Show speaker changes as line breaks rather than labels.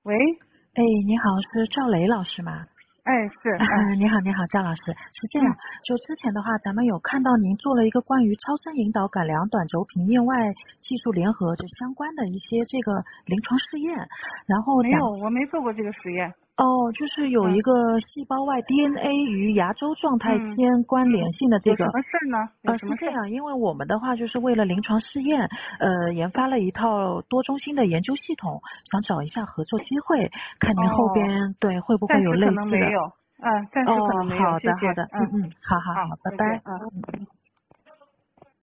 喂，
哎，你好，是赵雷老师吗？
哎，是，
你好，你好，赵老师。是这样，
嗯
就之前的话，咱们有看到您做了一个关于超声引导改良短轴平面外技术联合这相关的一些这个临床试验，然后
没有，我没做过这个实验。
就是有一
嗯
个细胞外 DNA 与牙周状态
嗯
间关联性的这个。
有什么事儿呢？有什么事儿？
是这样，因为我们的话就是为了临床试验，研发了一套多中心的研究系统，想找一下合作机会，看您后边
哦，
对会不会有
暂时可
类似的。
能没有。暂时可能没有，
好的，
谢谢。
好的，好，好，好，
好，
拜拜。
再见。